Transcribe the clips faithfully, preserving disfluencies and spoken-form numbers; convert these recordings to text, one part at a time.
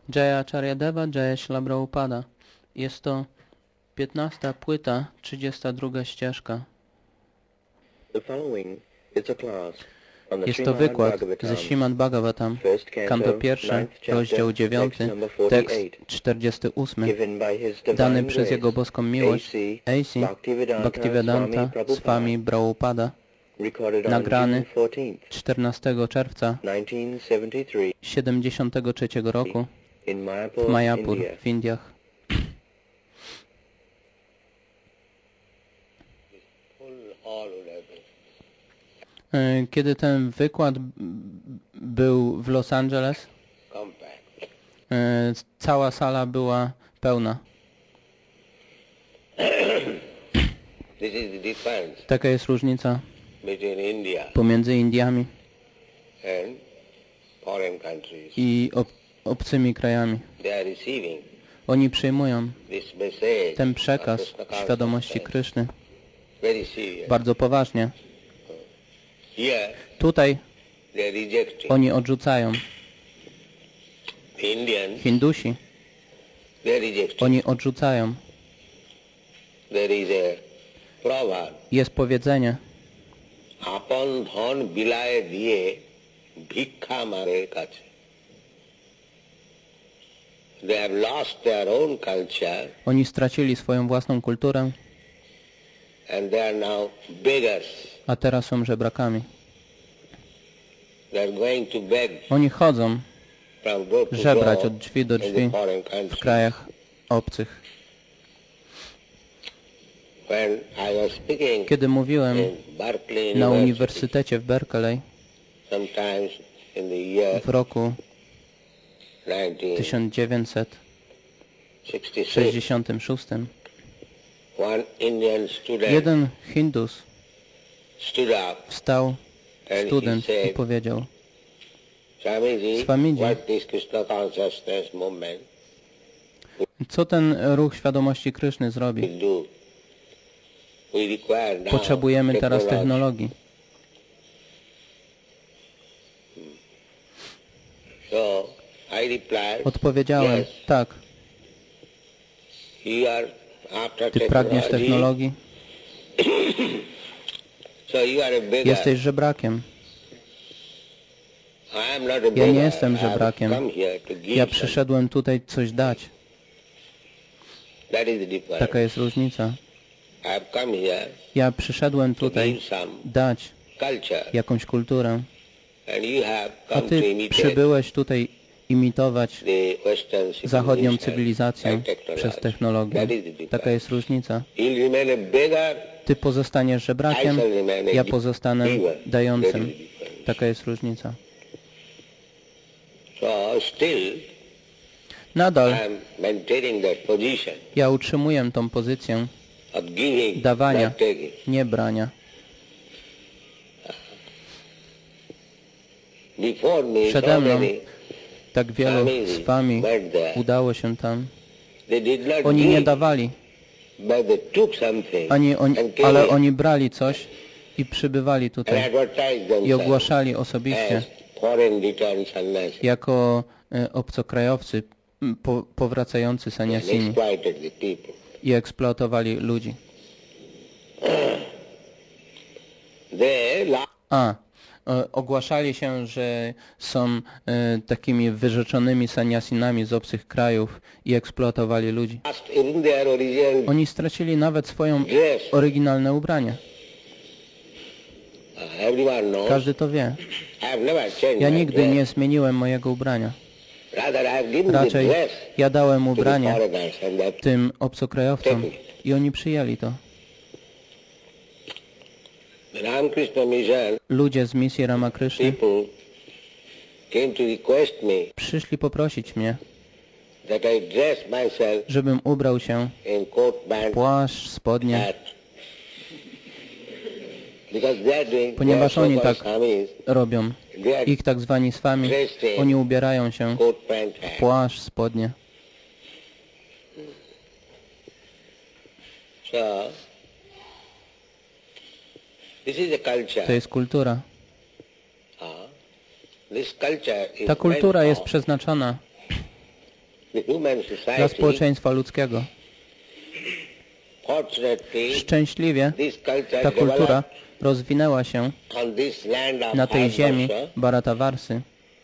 Jaya Acharyadeva, Jaya Śrīla Prabhupada. Jest to piętnasta płyta, trzydziesta druga ścieżka. Jest to wykład ze Śrīmad Bhagavatam, kanto pierwszy, rozdział dziewiąty, tekst czterdziesty ósmy, dany przez Jego boską miłość A C Bhaktivedanta Swami Prabhupada, nagrany czternastego czerwca siedemdziesiątego trzeciego roku w Mayapur w Indiach. Kiedy ten wykład był w Los Angeles, cała sala była pełna. Taka jest różnica pomiędzy Indiami i ob obcymi krajami. Oni przyjmują ten przekaz świadomości Kryszny bardzo poważnie. Tutaj oni odrzucają. Hindusi, oni odrzucają. Jest powiedzenie. Oni stracili swoją własną kulturę, a teraz są żebrakami. Oni chodzą żebrać od drzwi do drzwi w krajach obcych. Kiedy mówiłem na Uniwersytecie w Berkeley w roku tysiąc dziewięćset sześćdziesiątym szóstym, jeden Hindus wstał, student, i powiedział: Swamidzi, co ten ruch świadomości Kryszny zrobi? Potrzebujemy teraz technologii. Odpowiedziałem: tak. Ty pragniesz technologii? Jesteś żebrakiem. Ja nie jestem żebrakiem. Ja przyszedłem tutaj coś dać. Taka jest różnica. Ja przyszedłem tutaj dać jakąś kulturę, a Ty przybyłeś tutaj imitować zachodnią cywilizację przez technologię. Taka jest różnica. Ty pozostaniesz żebrakiem, ja pozostanę dającym. Taka jest różnica. Nadal ja utrzymuję tą pozycję dawania, nie brania. Przede mną tak wielu swami udało się tam. Oni nie dawali, ani oni, ale oni brali coś i przybywali tutaj i ogłaszali osobiście jako e, obcokrajowcy po, powracający saniasini i eksploatowali ludzi. A, e, ogłaszali się, że są e, takimi wyrzeczonymi saniasinami z obcych krajów i eksploatowali ludzi. Oni stracili nawet swoją oryginalne ubranie. Każdy to wie. Ja nigdy nie zmieniłem mojego ubrania. Raczej ja dałem ubranie tym obcokrajowcom i oni przyjęli to. Ludzie z misji Ramakrishny przyszli poprosić mnie, żebym ubrał się w płaszcz, spodnie, ponieważ oni tak robią. Ich tak zwani swami, oni ubierają się w płaszcz, spodnie. To jest kultura. Ta kultura jest przeznaczona dla społeczeństwa ludzkiego. Szczęśliwie ta kultura rozwinęła się na tej ziemi Bharatavarsy.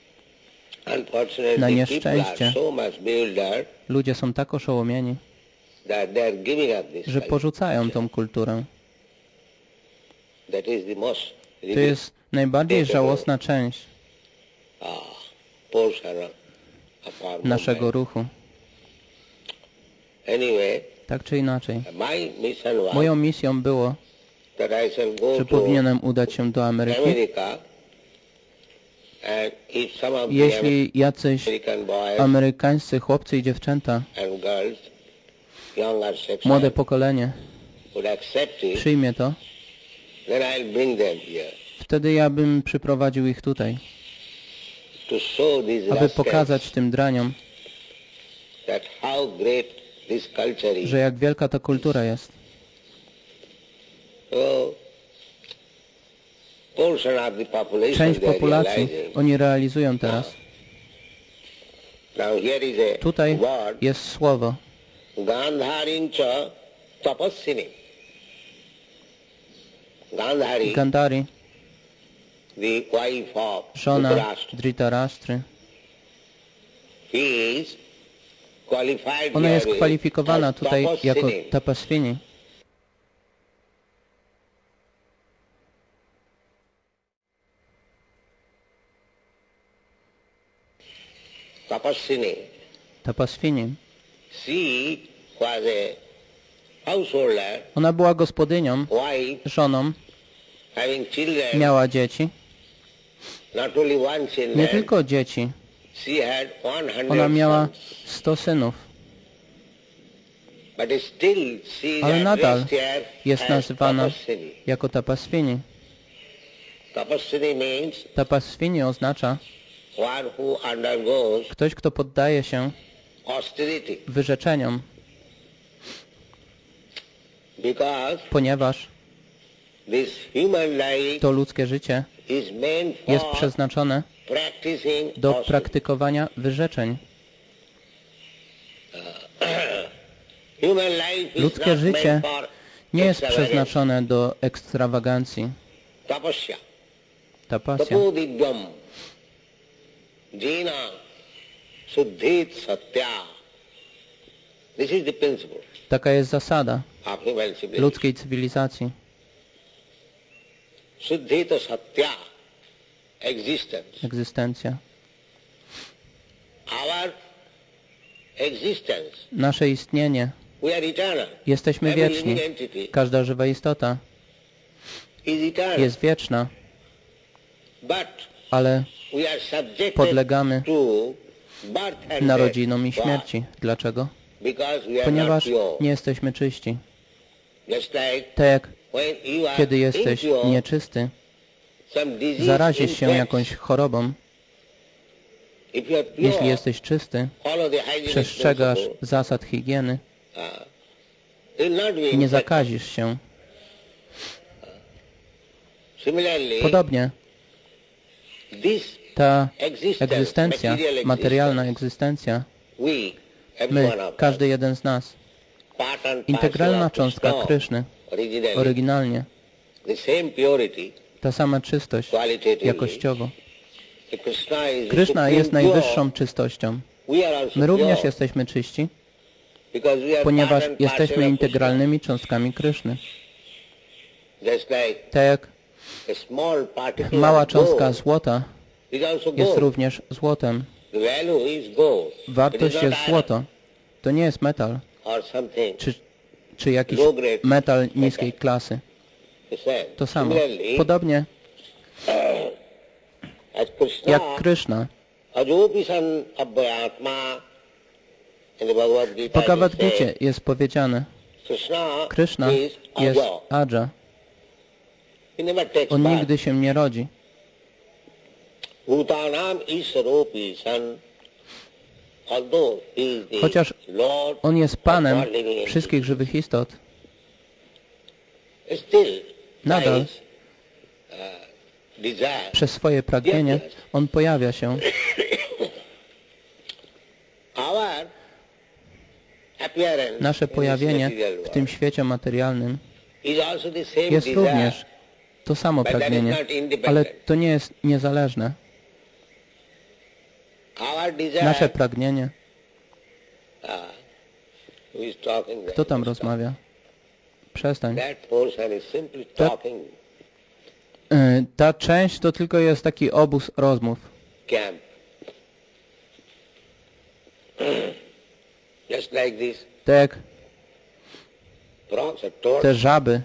Na nieszczęście ludzie są tak oszołomieni, że porzucają tą kulturę. To jest najbardziej żałosna część naszego ruchu. Tak czy inaczej, moją misją było, że powinienem udać się do Ameryki. Jeśli jacyś amerykańscy chłopcy i dziewczęta, młode pokolenie, przyjmie to, wtedy ja bym przyprowadził ich tutaj, aby pokazać tym draniom, że jak wielka ta kultura jest. Część populacji oni realizują teraz. Tutaj jest słowo. Gandhari, żona Dhritarashtra, ona jest kwalifikowana tutaj jako tapaswini. Tapaswini. Tapaswini. She was a householder, ona była gospodynią, wife, żoną, having children, miała dzieci. Not only one children, nie tylko dzieci. She had one hundred ona miała sons. sto synów. But still she is ale nadal addressed jest as nazywana Tapaswini. jako tapaswini. Tapaswini means tapaswini oznacza one who undergoes ktoś, kto poddaje się austerity. wyrzeczeniom, Because ponieważ this human life to ludzkie życie is meant for jest przeznaczone practicing do austerity. praktykowania wyrzeczeń. Human life is Ludzkie not życie meant for nie jest extravagance. przeznaczone do ekstrawagancji. Tapasya. Tapasya. Tapodivyam. Jena. Suddhit satya. This is the principle Taka jest zasada of human civilization. ludzkiej cywilizacji. Suddhita satya. Existence. Egzystencja. Our existence. Nasze istnienie. We are eternal. Jesteśmy Every wieczni. living entity Każda żywa istota is eternal. jest wieczna, But ale we are subjected podlegamy to birth and narodzinom i death. śmierci. Dlaczego? Because we are Ponieważ not pure. nie jesteśmy czyści. Just like Tak jak when you are kiedy jesteś impure, nieczysty, some disease zarazisz się infects. jakąś chorobą. If you are pure, Jeśli jesteś czysty, follow the hygienic przestrzegasz principle, zasad higieny, uh, you'll not be nie infected. zakazisz się. Similarly, Podobnie this ta existence, egzystencja, material materialna existence, egzystencja, we, every my, one of us, każdy jeden z nas, part and integralna parcel of cząstka Krishna, Kryszny, originally, oryginalnie, the same purity, ta sama czystość, qualitatively. jakościowo. The Krishna is the Kryszna supreme jest pure. najwyższą czystością. We are also My również pure, jesteśmy czyści, because we are ponieważ part and parcel jesteśmy of integralnymi cząstkami Kryszny. Krishna. Just like Tak jak a small particle mała of cząstka gold złota is also jest gold. również złotem. The value is gold. It is Wartość not jest iron złoto. To nie jest metal, or something. czy, czy jakiś Low grade metal niskiej klasy. The same. To samo. Similarly, Podobnie as Krishna, jak Kryszna. Ajopi san abhyatma, in the Bhagavad W Gita, Bhagavad it is Gicie said, jest powiedziane, Krishna, Kryszna is jest Aja. Aja. He never takes On birth. nigdy się nie rodzi. Bhutanam iswaropi san, although he is the Chociaż Lord On jest Panem of all living entities, wszystkich żywych istot. still Nadal by his, uh, desire, przez swoje pragnienie On pojawia się. our Nasze pojawienie w tym świecie materialnym jest również to samo pragnienie, ale to nie jest niezależne. Nasze pragnienie. Kto tam rozmawia? Przestań. Ta, ta część to tylko jest taki obóz rozmów. Tak. Te żaby.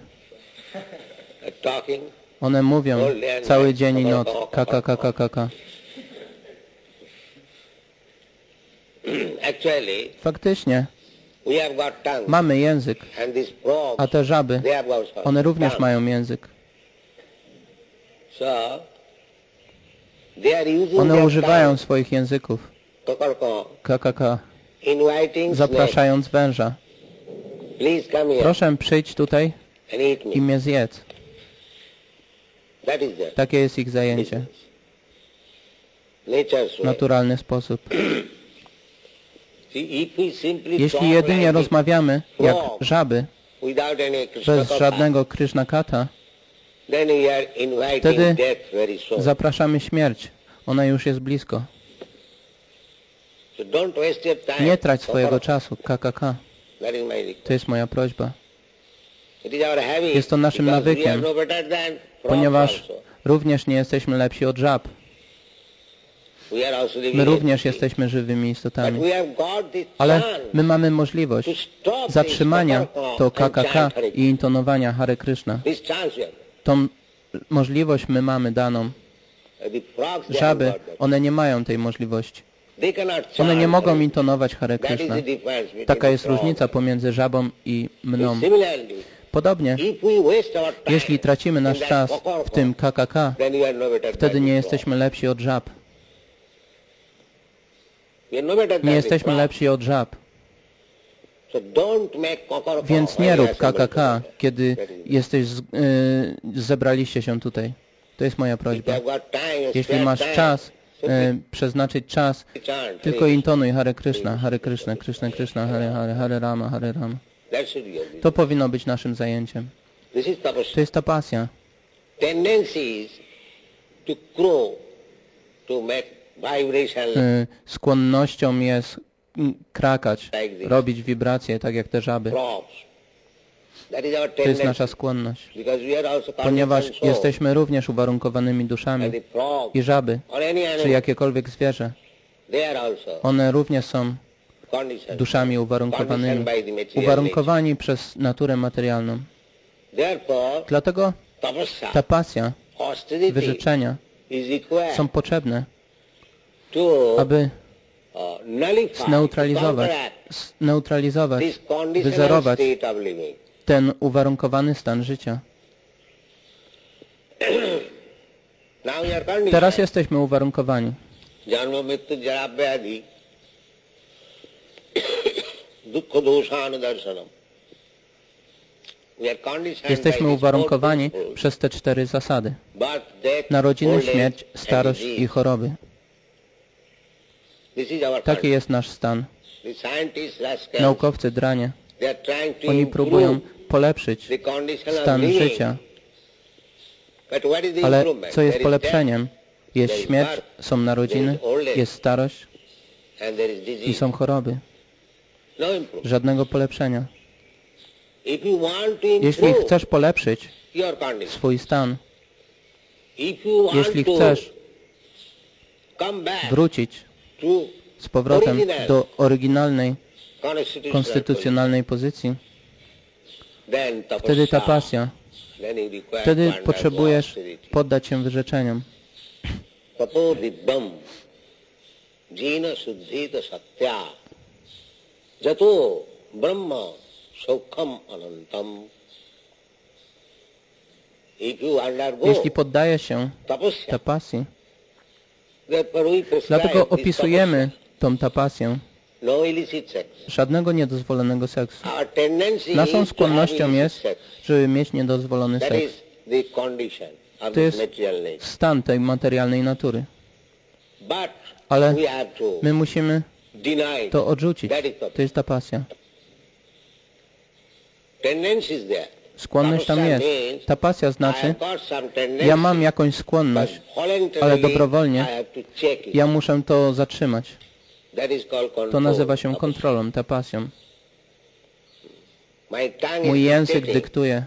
One mówią cały dzień i noc. Kaka, kaka, kaka. Faktycznie mamy język, a te żaby, one również mają język. One używają swoich języków. Kaka, zapraszając węża. Proszę, przyjdź tutaj i mnie zjedz. Takie jest ich zajęcie. Naturalny sposób. Jeśli jedynie rozmawiamy jak żaby, bez żadnego Krishnakata, wtedy zapraszamy śmierć. Ona już jest blisko. Nie trać swojego czasu. K K K. To jest moja prośba. Jest to naszym nawykiem, ponieważ również nie jesteśmy lepsi od żab. My również jesteśmy żywymi istotami. Ale my mamy możliwość zatrzymania to K K K i intonowania Hare Krishna. Tą możliwość my mamy daną. Żaby, one nie mają tej możliwości. One nie mogą intonować Hare Krishna. Taka jest różnica pomiędzy żabą i mną. Podobnie, jeśli tracimy nasz czas w tym K K K, wtedy nie jesteśmy lepsi od żab. Nie jesteśmy lepsi od żab. Więc nie rób K K K, kiedy jesteś, z, yy, zebraliście się tutaj. To jest moja prośba. Jeśli masz czas, yy, przeznaczyć czas, tylko intonuj Hare Krishna, Hare Krishna, Krishna Krishna, Hare Hare, Hare Rama, Hare Rama. To powinno być naszym zajęciem. To jest ta pasja. Skłonnością jest krakać, robić wibracje, tak jak te żaby. To jest nasza skłonność. Ponieważ jesteśmy również uwarunkowanymi duszami. I żaby, czy jakiekolwiek zwierzę, one również są duszami uwarunkowanymi, uwarunkowani przez naturę materialną. Dlatego ta pasja, wyrzeczenia są potrzebne, aby zneutralizować, zneutralizować, wyzerować ten uwarunkowany stan życia. Teraz jesteśmy uwarunkowani. Jesteśmy uwarunkowani przez te cztery zasady. Narodziny, śmierć, starość i choroby. Taki jest nasz stan. Naukowcy dranie. Oni próbują polepszyć stan życia. Ale co jest polepszeniem? Jest śmierć, są narodziny, jest starość i są choroby. Żadnego polepszenia. Jeśli chcesz polepszyć swój stan, jeśli chcesz wrócić z powrotem do oryginalnej, konstytucjonalnej pozycji, wtedy ta pasja, wtedy potrzebujesz poddać się wyrzeczeniom. Jeśli poddaje się tapasji, dlatego opisujemy tą tapasję, żadnego niedozwolonego seksu. Naszą skłonnością jest, żeby mieć niedozwolony seks. To jest stan tej materialnej natury. Ale my musimy to odrzucić. To jest ta pasja. tendency is there. Skłonność tam jest. Tapasya znaczy, ja mam jakąś skłonność, ale dobrowolnie ja muszę to zatrzymać. To nazywa się kontrolą, tapasją. Mój język dyktuje.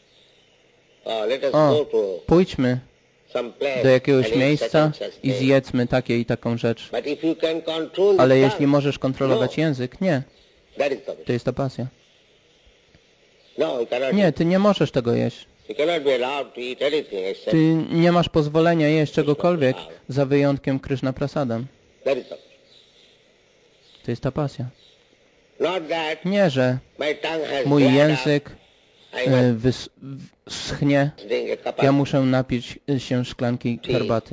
O, pójdźmy do jakiegoś miejsca i zjedzmy takie i taką rzecz. Ale jeśli możesz kontrolować język, nie. To jest tapasya. Nie, ty nie możesz tego jeść. Ty nie masz pozwolenia jeść czegokolwiek za wyjątkiem Krishna Prasadam. To jest tapasya. Nie, że mój język wyschnie, ja muszę napić się szklanki herbaty.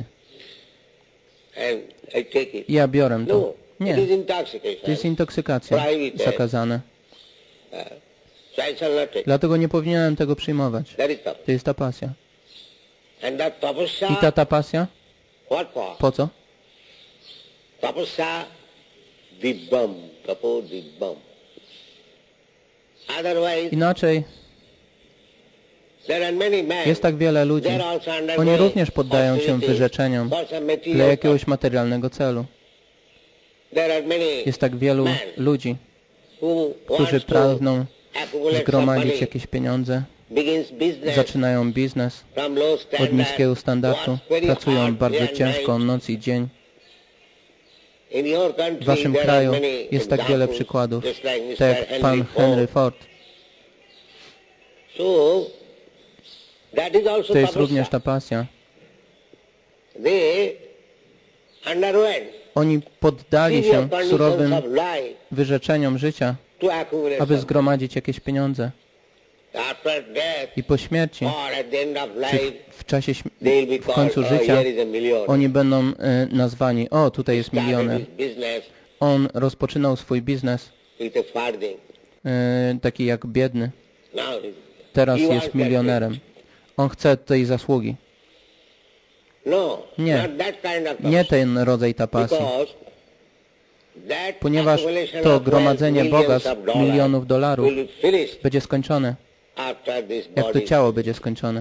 Ja biorę to. Nie, to jest intoksykacja, zakazane. Dlatego nie powinienem tego przyjmować. To jest tapasya. I ta tapasya? Po co? Inaczej jest tak wiele ludzi. Oni również poddają się wyrzeczeniom dla jakiegoś materialnego celu. Jest tak wielu ludzi, którzy pragną zgromadzić jakieś pieniądze, zaczynają biznes od niskiego standardu, pracują bardzo ciężko noc i dzień. W waszym kraju jest tak wiele przykładów, tak jak pan Henry Ford. To jest również tapasya. Oni poddali się surowym wyrzeczeniom życia, aby zgromadzić jakieś pieniądze. I po śmierci, czy w czasie, w końcu życia, oni będą e, nazwani, o, tutaj jest milioner. On rozpoczynał swój biznes, e, taki jak biedny. Teraz jest milionerem. On chce tej zasługi. Nie, nie ten rodzaj tapasy. Ponieważ to gromadzenie bogactw milionów dolarów będzie skończone, jak to ciało będzie skończone.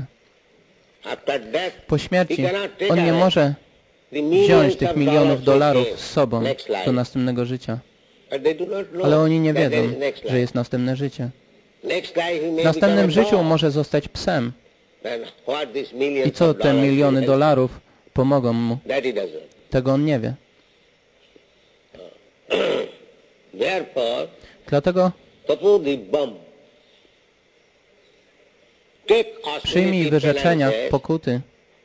Po śmierci on nie może wziąć tych milionów dolarów z sobą do następnego życia. Ale oni nie wiedzą, że jest następne życie. W następnym życiu może zostać psem. I co te miliony dolarów pomogą mu? Tego on nie wie. Dlatego przyjmij wyrzeczenia pokuty,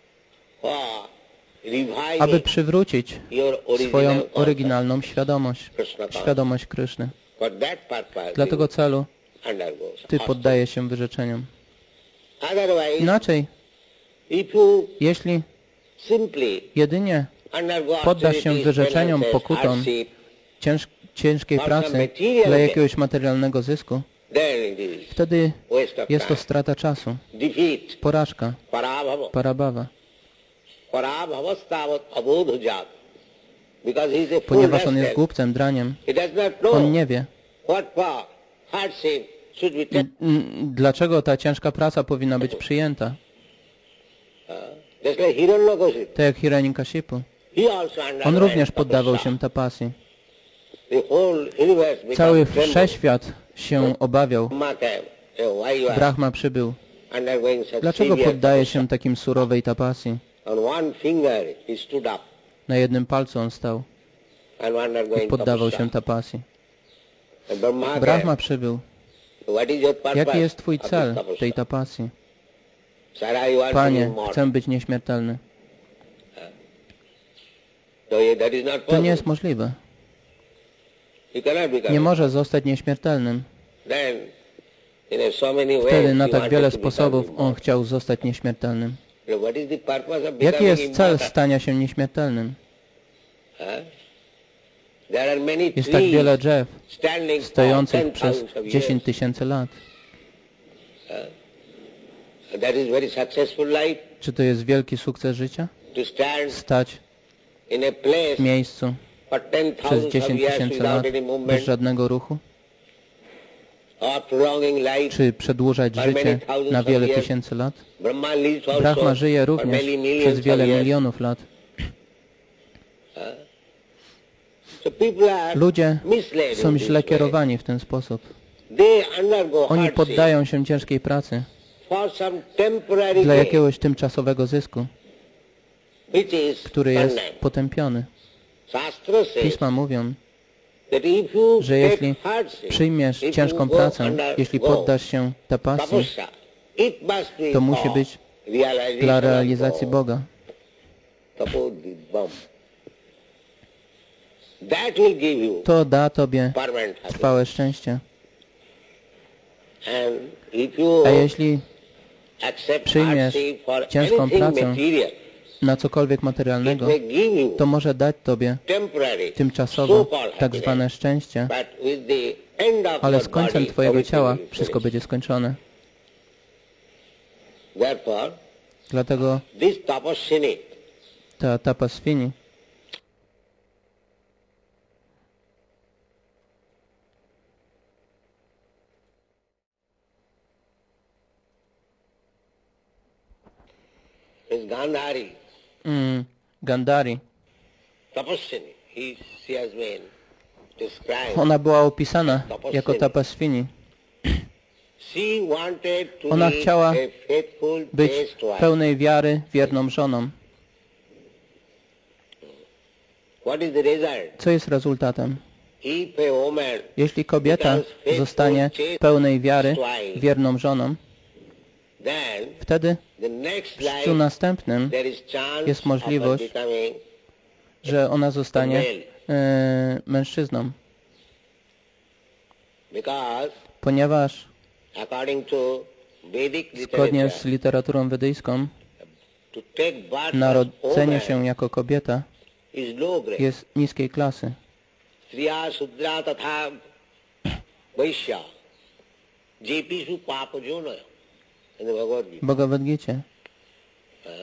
aby przywrócić swoją oryginalną świadomość, świadomość Kryszny. Dla tego celu ty poddajesz się wyrzeczeniom. Inaczej, jeśli jedynie poddasz się wyrzeczeniom, pokutom, cięż, ciężkiej pracy dla jakiegoś materialnego zysku, wtedy jest to strata czasu, porażka, parabhava. Ponieważ on jest głupcem, draniem, on nie wie, dlaczego ta ciężka praca powinna być przyjęta. Tak jak Hiranyakashipu. On również poddawał się tapasji. Cały wszechświat się obawiał. Brahma przybył. Dlaczego poddaje się takim surowej tapasji? Na jednym palcu on stał i poddawał się tapasji. Brahma przybył. Jaki jest twój cel tej tapasji? Panie, chcę być nieśmiertelny. To nie jest możliwe. Nie może zostać nieśmiertelnym. Wtedy na tak wiele sposobów on chciał zostać nieśmiertelnym. Jaki jest cel stania się nieśmiertelnym? Jest tak wiele drzew stojących przez dziesięć tysięcy lat. Czy to jest wielki sukces życia? Stać w miejscu przez dziesięć tysięcy lat bez żadnego ruchu? or prolonging life czy przedłużać for many życie thousands na of wiele years. tysięcy lat. Brahma lives Brahma also żyje for również many millions przez wiele of years. milionów lat. Huh? So people are Ludzie misled są in this źle way. kierowani w ten sposób. They undergo Oni hardship poddają się ciężkiej pracy for some temporary dla gain, jakiegoś tymczasowego zysku, which is który jest condemned. potępiony. Shastra says Pisma mówią, that if you że jeśli take hardship, przyjmiesz if ciężką you go pracę, under- jeśli go poddasz się tapasji, tapasya, it must be to musi for być realization dla of realizacji God. Boga. Tapodibam. That will give you To da Tobie permanent happiness. trwałe szczęście. And if you A jeśli accept przyjmiesz hardship for ciężką anything pracę material, na cokolwiek it materialnego, may give you to może dać Tobie temporary, tymczasowo so-called tak happiness. zwane szczęście, But with the end of ale your z końcem body, Twojego everything ciała is wszystko finished. będzie skończone. Therefore, Dlatego this tapaswini ta tapaswini is Gandhari, mm, Gandhari, tapaswini. He, she has been described. ona była opisana jako tapaswini. She wanted to Ona be chciała a faithful, być chaste wife. pełnej wiary, wierną żoną. What is the result? Co jest rezultatem? If a woman Jeśli kobieta zostanie pełnej wiary, wierną żoną, then wtedy the next w life życiu następnym there is chance jest możliwość, of her becoming że ona zostanie e, mężczyzną. because Ponieważ according to Vedic zgodnie literature, z literaturą wedyjską to take birth as narodzenie woman się jako kobieta is low grade. jest niskiej klasy. Striya Sudra tatha Vaishya Jepishu Papa Jona in the Bhagavad Gita. W Bhagavad Gicie. Huh?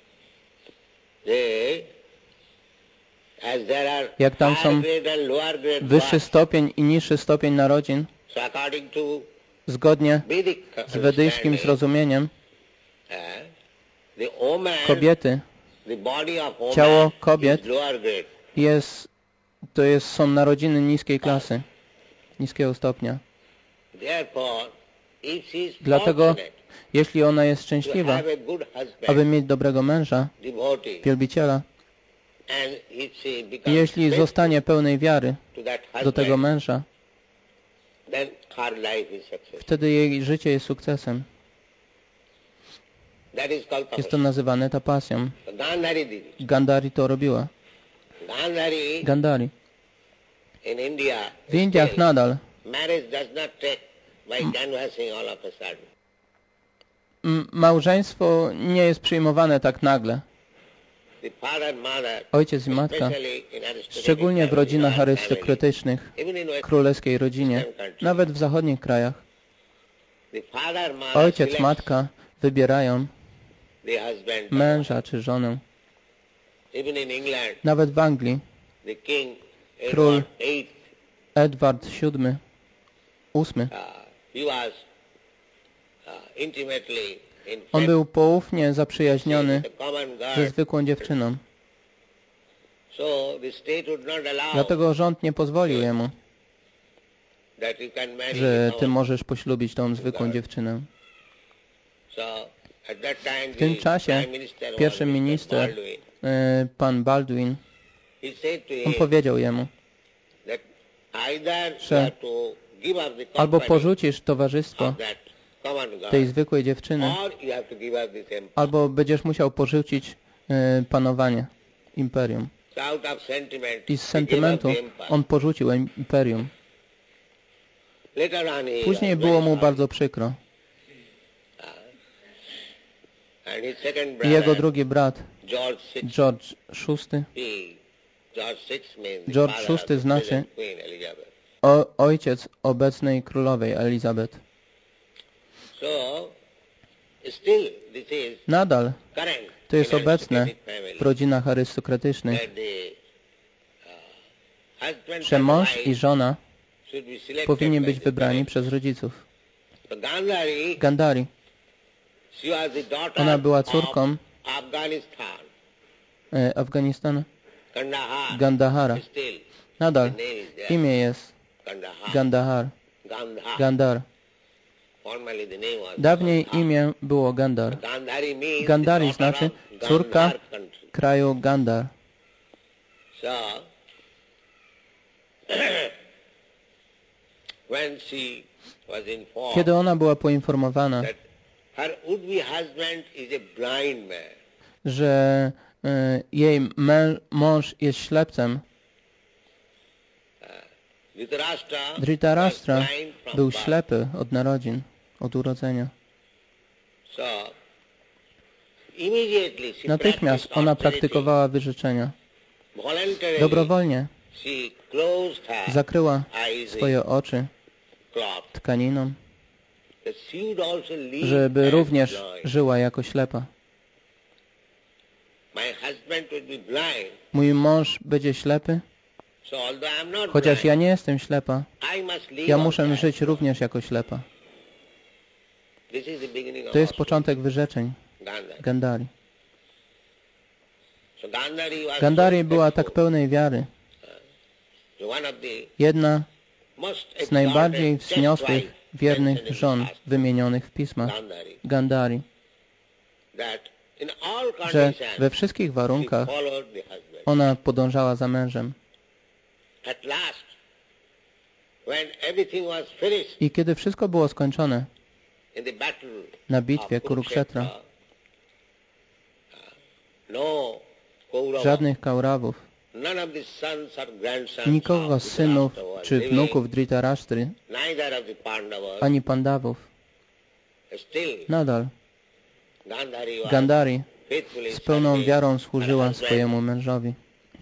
They, as there are Jak tam higher są grade and lower grade wyższy births, stopień i niższy stopień narodzin, so according to zgodnie Vedic z wedyjskim understanding, zrozumieniem, uh, the woman, kobiety, the body of woman ciało kobiet is lower grade. jest, to jest, są narodziny niskiej klasy, niskiego stopnia. Therefore, if she is Dlatego, fortunate jeśli ona jest to szczęśliwa, have a good husband, aby mieć dobrego męża, devotee, wielbiciela, and if she i becomes jeśli faithful zostanie pełnej wiary to that do tego husband, męża, then her life is successful. wtedy jej życie jest sukcesem. That is called Jest to tapasya. nazywane tapasją. Gandhari did it. Gandhari to robiła. Gandhari Gandhari. in India, W Indiach still, nadal marriage does not take by canvassing all of a sudden. m- małżeństwo nie jest przyjmowane tak nagle. The father and mother, Ojciec i matka, especially in aristocratic szczególnie w families, rodzinach royal arystokratycznych, families, even in West, królewskiej rodzinie, nawet w zachodnich krajach, the father and mother ojciec, select matka wybierają the husband. męża czy żonę. Even in England, Nawet w Anglii the king, Król Edward the eighth, Edward siódmy, ósmy, uh, he was uh, intimately in on fact był poufnie zaprzyjaźniony with a common ze girl. zwykłą dziewczyną. So the state would not allow Dlatego rząd nie pozwolił jemu, that you can marry że a ty common. możesz poślubić tą zwykłą dziewczynę. So at that time W tym the czasie prime minister was pierwszy mister minister, Baldwin. e, pan Baldwin, He said to on him powiedział jemu, that either you że have to give up the albo company porzucisz towarzystwo of that common girl, tej zwykłej dziewczyny, or you have to give up this empire. albo będziesz musiał porzucić e, panowanie imperium. So out of sentiment, I z he gave up sentymentu the empire. on porzucił imperium. Later on he Później was było very mu sorry. bardzo przykro. And his second I brother, jego drugi brat, George sixth, George szósty, he, George sixth means the George father of szósty the znaczy present Queen Elizabeth. o, ojciec obecnej królowej Elizabeth. So still this is Nadal current to jest in obecne aristocratic family, w rodzinach arystokratycznych, that the uh, husband że and mąż wife i żona powinni być wybrani przez rodziców. Gandhari, ona była córką e, Afganistanu, Gandhara. Nadal imię jest Gandhar, Gandhar. Dawniej imię było Gandhar. Gandhari znaczy córka kraju Gandhar. Kiedy ona była poinformowana, że e, jej mę, mąż jest ślepcem, Dhritarashtra był ślepy od narodzin, od urodzenia. Natychmiast ona praktykowała wyrzeczenia. Dobrowolnie zakryła swoje oczy tkaniną, żeby również żyła jako ślepa. Mój mąż będzie ślepy, chociaż ja nie jestem ślepa, ja muszę żyć również jako ślepa. To jest początek wyrzeczeń Gandhari. Gandhari była tak pełnej wiary. Jedna z najbardziej wzniosłych, wiernych żon wymienionych w pismach, Gandhari, że we wszystkich warunkach ona podążała za mężem. I kiedy wszystko było skończone na bitwie Kurukshetra, żadnych Kaurawów, nikogo z synów czy wnuków Dhritarashtry, ani Pandawów. Nadal Gandhari z pełną wiarą służyła swojemu mężowi.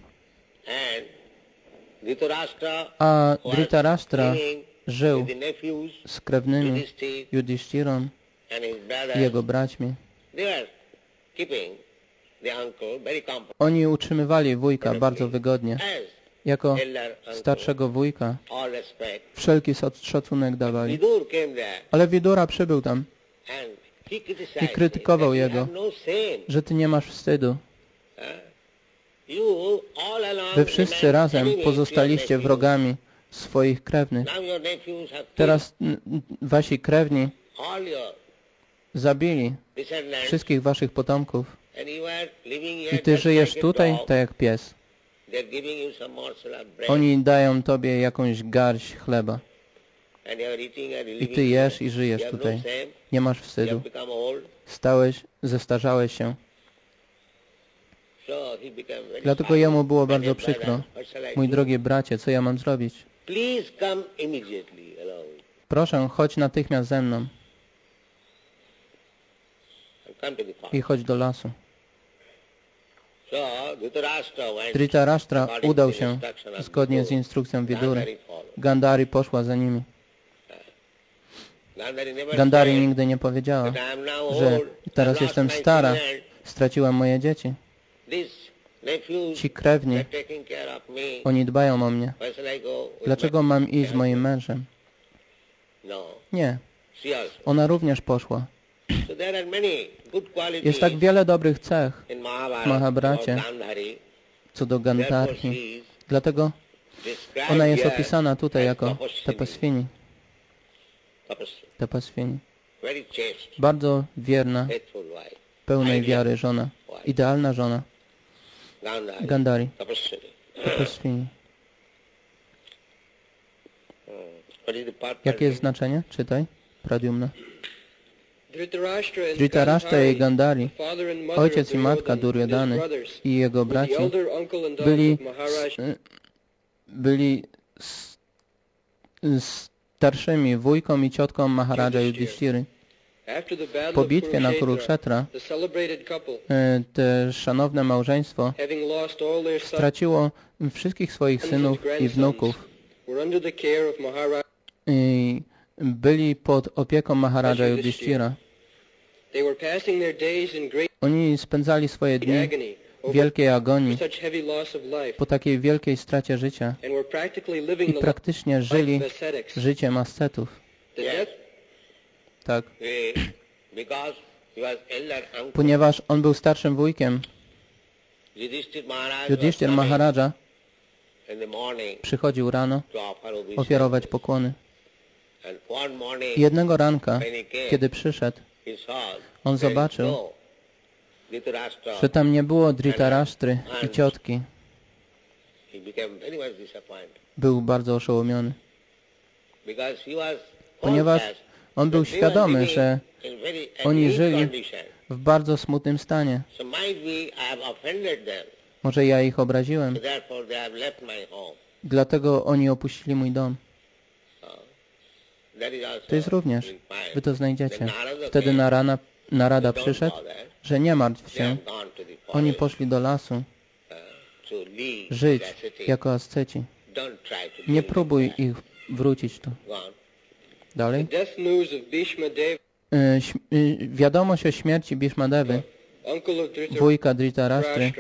A Dhritarashtra żył z krewnymi Yudhishthirą i jego braćmi. Oni utrzymywali wujka bardzo wygodnie. Jako starszego wujka wszelki szacunek dawali. Ale Vidura przybył tam i krytykował jego, że ty nie masz wstydu. Wy wszyscy razem pozostaliście wrogami swoich krewnych. Teraz wasi krewni zabili wszystkich waszych potomków i ty żyjesz tutaj tak jak pies. Oni dają tobie jakąś garść chleba i ty jesz i żyjesz tutaj. Nie masz wstydu. Stałeś, zestarzałeś się. Dlatego jemu było bardzo przykro. Mój drogi bracie, co ja mam zrobić? Proszę, chodź natychmiast ze mną i chodź do lasu. Dhritarashtra udał się zgodnie z instrukcją Vidury. Gandhari poszła za nimi. Gandhari nigdy nie powiedziała, że teraz jestem stara, straciłam moje dzieci. Ci krewni, oni dbają o mnie. Dlaczego mam iść z moim mężem? Nie. Ona również poszła. Jest tak wiele dobrych cech w Mahabharacie co do Gandharhi. Dlatego ona jest opisana tutaj jako Tapaswini. Tapaswini. Bardzo wierna, pełnej wiary żona. Idealna żona. Gandhari. Tapaswini. Jakie jest znaczenie? Czytaj. Pradyumna. Dhritarashtra i Gandhari, ojciec i matka Duryodhany i jego braci byli, byli starszymi wujką i ciotką Maharaja Yudhishtiry. Po bitwie na Kurukshetra te szanowne małżeństwo straciło wszystkich swoich synów i wnuków i byli pod opieką Maharaja Yudhishthira. Oni spędzali swoje dni wielkiej agonii, po takiej wielkiej stracie życia i praktycznie żyli życiem ascetów. Tak. Ponieważ on był starszym wujkiem, Yudhishthir Maharaja przychodził rano ofiarować pokłony. Jednego ranka, kiedy przyszedł, on zobaczył, że tam nie było Dhritarashtry i ciotki. Był bardzo oszołomiony, ponieważ on był świadomy, że oni żyli w bardzo smutnym stanie. Może ja ich obraziłem, dlatego oni opuścili mój dom. To jest również, wy to znajdziecie. Wtedy Narada, Narada przyszedł, że nie martw się, oni poszli do lasu żyć jako asceci. Nie próbuj ich wrócić tu. Dalej. Wiadomość o śmierci Bhishmadevy, wujka Dhritarashtry,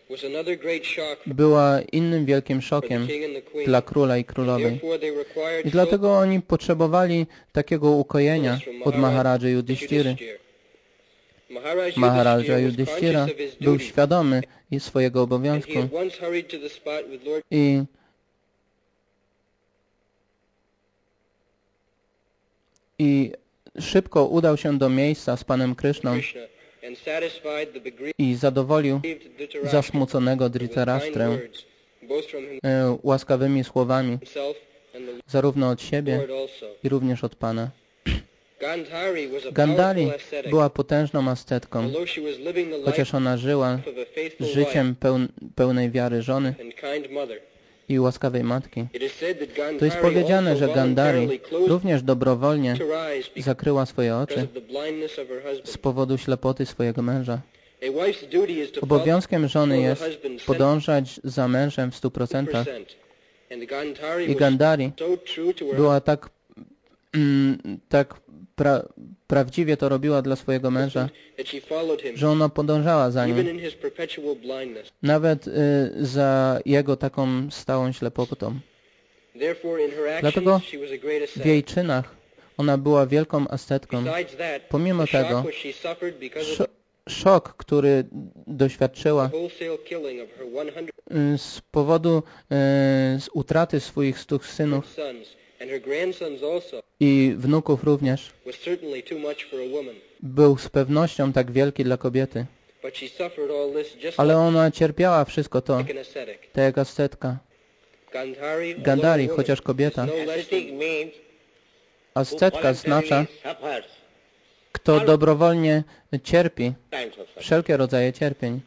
była innym wielkim szokiem dla króla i królowej. I dlatego oni potrzebowali takiego ukojenia od Maharaja Yudhishtiry. Maharaja Yudhishthira był świadomy i swojego obowiązku i i szybko udał się do miejsca z Panem Kryszną i zadowolił zasmuconego Dhritarashtrę e, łaskawymi słowami, zarówno od siebie i również od Pana. Gandhari była potężną ascetką, chociaż ona żyła życiem peł, pełnej wiary żony i łaskawej matki. To jest powiedziane, że Gandhari również dobrowolnie zakryła swoje oczy z powodu ślepoty swojego męża. Obowiązkiem żony jest podążać za mężem w stu procentach. I Gandhari była tak, mm, tak pra, prawdziwie to robiła dla swojego męża, że ona podążała za nim, nawet y, za jego taką stałą ślepotą. Dlatego w jej czynach ona była wielką ascetką. Pomimo tego, sz szok, który doświadczyła y, z powodu y, z utraty swoich stu synów i wnuków również, był z pewnością tak wielki dla kobiety. Ale ona cierpiała wszystko to, tak jak ascetka. Gandhari, chociaż kobieta. Ascetka oznacza, kto dobrowolnie cierpi wszelkie rodzaje cierpień.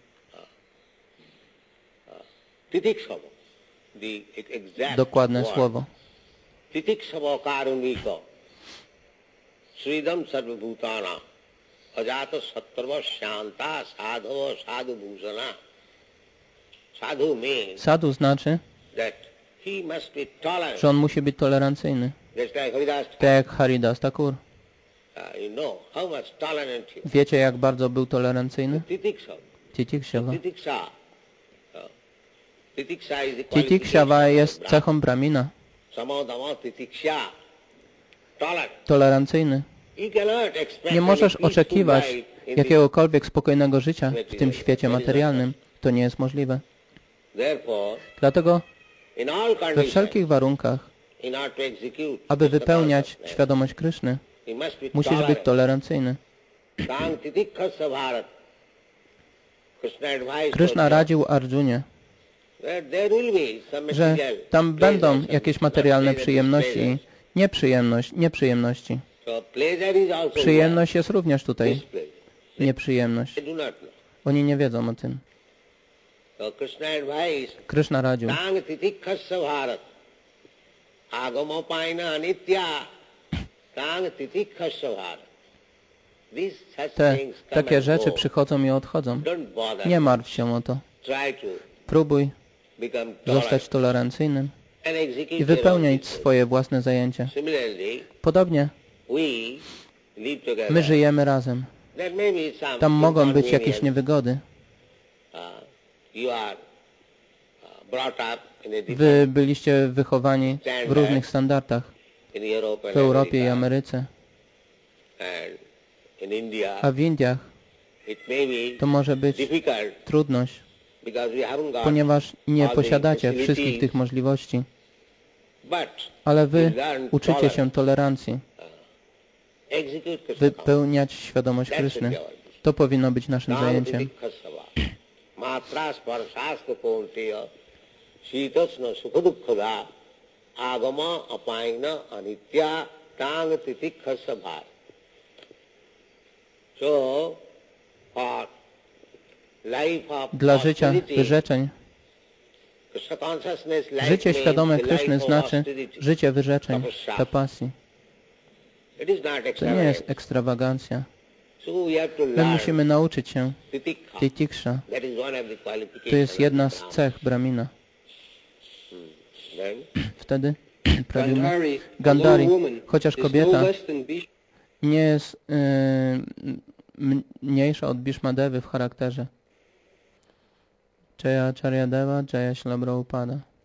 Dokładne słowo. Titiksava karuniko sridam sarvabhutana ajato sattarva shanta sadhava sadhu bhusana. Sadhu means Sadhu znaczy, że on musi być tolerancyjny. Tak jak Haridas Thakur. Wiecie, jak bardzo był tolerancyjny? Titiksava. Titiksava jest cechą Brahmina. Tolerancyjny. Nie możesz oczekiwać jakiegokolwiek spokojnego życia w tym świecie materialnym. To nie jest możliwe. Dlatego we wszelkich warunkach, aby wypełniać świadomość Kryszny, musisz być tolerancyjny. Kryszna radził Arjunie, że tam będą jakieś materialne przyjemności, nieprzyjemność, nieprzyjemności. Przyjemność jest również tutaj nieprzyjemność. Oni nie wiedzą o tym. Kryszna radził. Te takie rzeczy przychodzą i odchodzą. Nie martw się o to. Próbuj zostać tolerancyjnym i wypełniać swoje własne zajęcia. Podobnie my żyjemy razem. Tam mogą być jakieś niewygody. you are brought up in a Wy different byliście wychowani w różnych standardach in Europe w and Europie i America Ameryce, and in India. a w Indiach It may be to może być difficult trudność, because we haven't got ponieważ nie all the posiadacie wszystkich facilities, tych możliwości, but ale we wy learn uczycie się tolerancji, execute Krishna wypełniać świadomość That's Kryszny. the joy. To powinno być naszym zajęciem. Matra sparshasta ponteya shitasna sukhadukkha agama apaina anitya tang titikhasa bhar. So, for life of Dla życia austerity, wyrzeczeń, Krishna consciousness life życie means świadome the Kryszny life of znaczy austerity. życie wyrzeczeń, tapasji. It is not To nie extravagance. jest ekstrawagancja. So we have to My learn musimy nauczyć się titikha. titiksha. That is one of the qualifications To jest jedna z of cech Brahmina. Hmm. Then, Wtedy prawimy Gandhari, Gandhari, a low woman, chociaż is kobieta no less than Bhishma. nie jest y, m- mniejsza od Bhishmadevy w charakterze. Jaya Charyadeva, Jaya Śla Prabhupada.